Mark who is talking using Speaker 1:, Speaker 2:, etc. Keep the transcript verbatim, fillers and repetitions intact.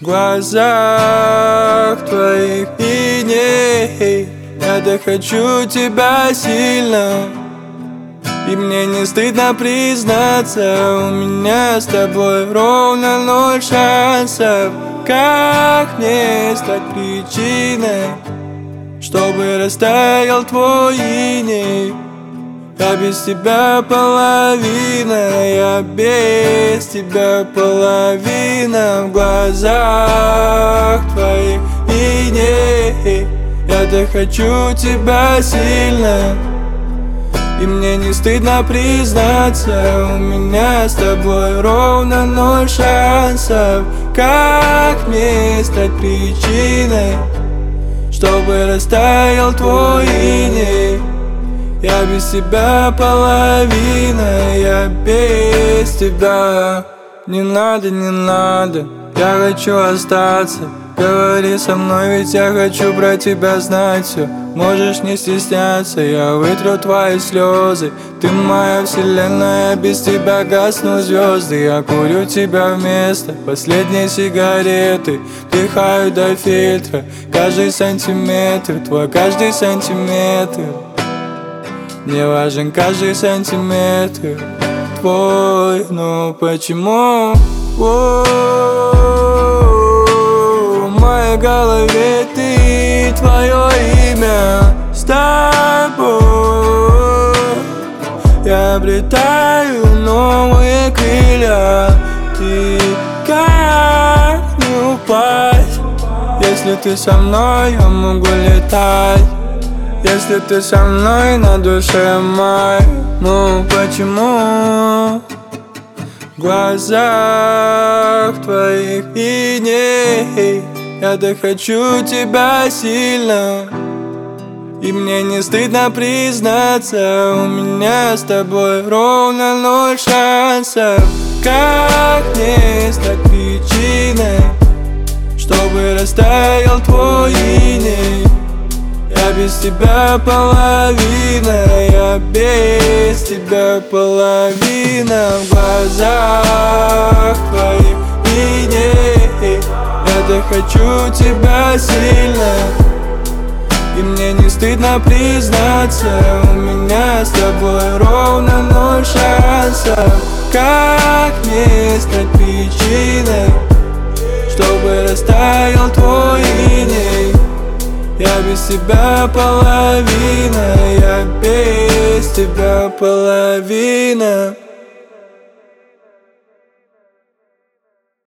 Speaker 1: глазах твоих иней. Я-то хочу тебя сильно, и мне не стыдно признаться, у меня с тобой ровно ноль шансов. Как мне стать причиной, чтобы растаял твой иней? Я без тебя половина, я без тебя половина. В глазах твоих иней. Я-то хочу тебя сильно, и мне не стыдно признаться, у меня с тобой ровно ноль шансов. Как мне стать причиной, чтобы растаял твой иней? Я без тебя половина, я без тебя. Не надо, не надо, я хочу остаться. Говори со мной, ведь я хочу про тебя знать все. Можешь не стесняться, я вытру твои слезы. Ты моя вселенная, без тебя гаснут звезды. Я курю тебя вместо последней сигареты. Вдыхаю до фильтра каждый сантиметр, твой каждый сантиметр. Мне важен каждый сантиметр твой, но почему? В моей голове ты, твое имя с тобой. Я обретаю новые крылья, и как не упасть? Если ты со мной, я могу летать. Если ты со мной, на душе май. Ну почему? В глазах твоих иней. Я-то хочу тебя сильно, и мне не стыдно признаться, у меня с тобой ровно ноль шансов. Как мне стать причиной, чтобы растаял твой иней? Я без тебя половина, я без тебя половина. В глазах твоих иней. Я-то хочу тебя сильно, и мне не стыдно признаться, у меня с тобой ровно ноль шансов. Как мне стать причиной, чтобы растаял твой иней? Я без тебя половина, я без тебя половина.